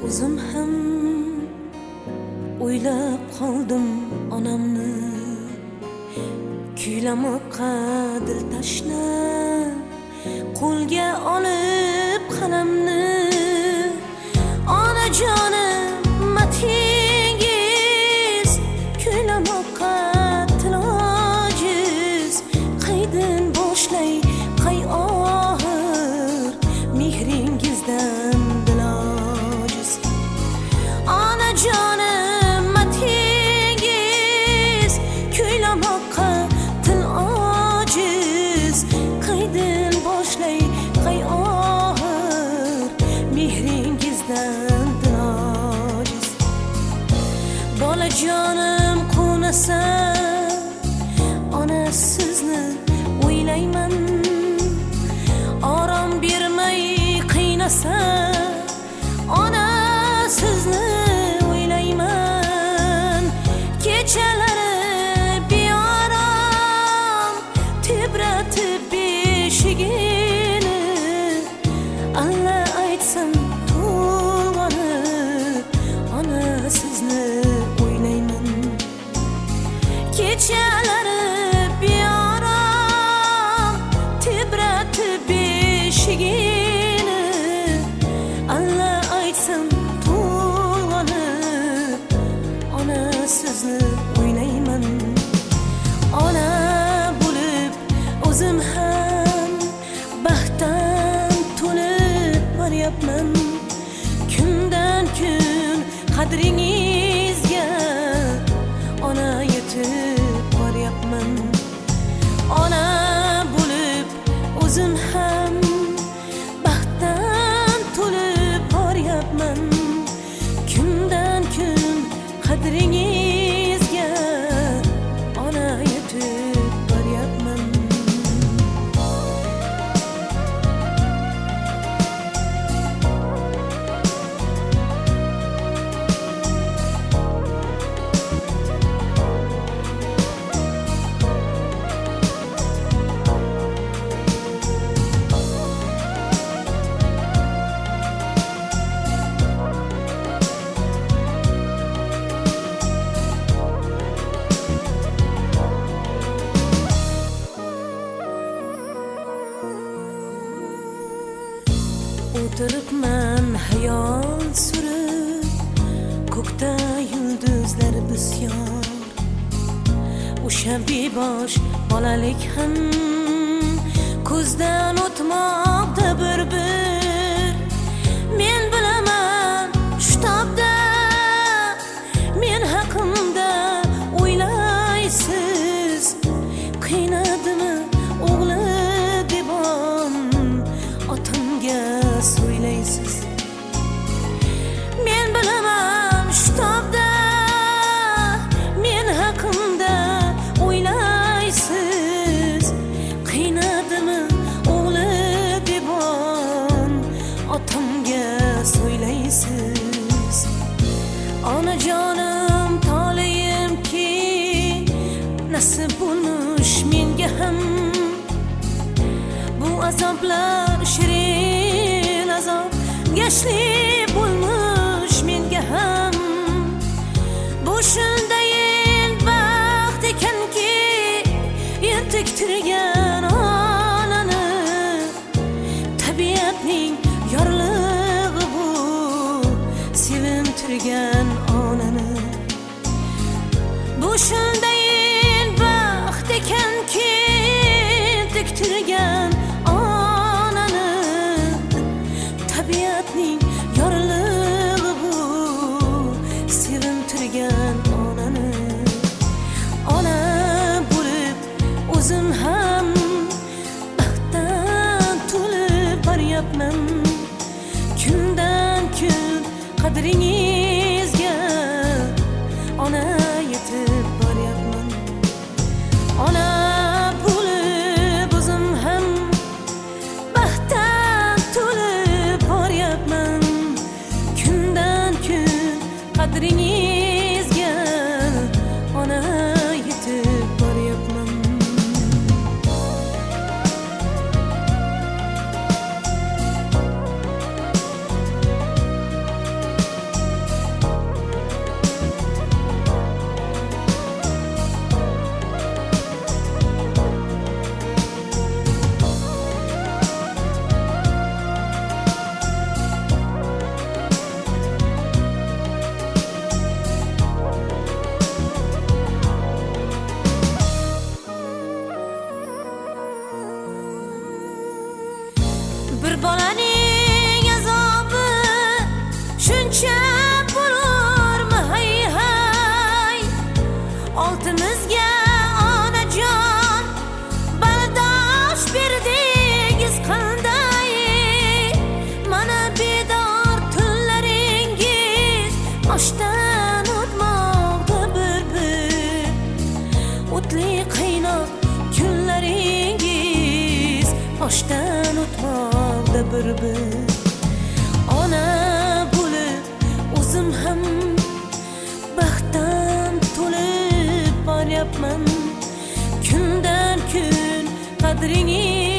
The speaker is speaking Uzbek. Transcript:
O'zim ham o'ylab qoldim onamni, kuylamoqqa dil tashna, qo'lga olib qalamni. Onajonim matingiz, kuylamoqqa til ojiz, qaydan boshlay qay ohir, mehringizdan dil ojiz. Onajonim matingiz, kuylamoqqa til ojiz, qaydan boshlay qay ohir, mehringizdan dil ojiz. Bolajonim quvnasa, ona sizni o'ylayman, orom bermay qiynasa, ona sizni o'ylayman. Kechalari beorom tebratib beshigini, alla aytsam to'lg'anib, ona sizni o'ylayman. Kechalari beorom tebratib beshigini, alla aytsam to'lg'anib, ona sizni o'ylayman. Ona bo'lib o'zim ham baxtdan to'lib boryapman. Kundan kun qadringizga ona yetib boryapman. Ona bo'lib o'zim ham baxtdan to'lib boryapman. Kundan kun qadringizga ona yetib boryapman. O'tiribman hayol surib, ko'kda yulduzlar bisyor. O'sha bebosh bolalik ham ko'zdan o'tmoqda bir-bir. Men bilaman shu tobda men haqimda o'ylaysiz. Qiynadimi o'g'li debon, otamga so'ylaysiz. Men bilaman shu tobda men haqimda o'ylaysiz. Qiynadimi o'g'li debon, otamga so'ylaysiz. Onajonim tolayimki, nasib bo'lmish menga ham bu azoblar shirin azob, gashli bo'lmish menga ham. Bu shundayin baxt ekanki, entiktirgan onani, tabiatning yorlig'i bu, sevintirgan onani. Bu shundayin baxt ekanki, entiktirgan onani, tabiatning yorlig'i bu, sevintirgan onani. Ona bo'lib o'zim ham baxtdan to'lib boryapman. Kundan kun qadringizga ona yetib boryapman. Ona bo'lib o'zim ham baxtdan to'lib boryapman. Kundan kun qadringizga ona yetib boryapman. bolaning azobi shuncha bo'lurmi hay hay oltimizga onajon bardosh berdingiz qanday mana bedor tunlaringiz oshdan o'tmoqda bir o'tli qaynoq kunlaringiz oshdan o'tmoqda bir ona bo'lib o'zim ham baxtdan to'lib boryapman kundan kun qadringiz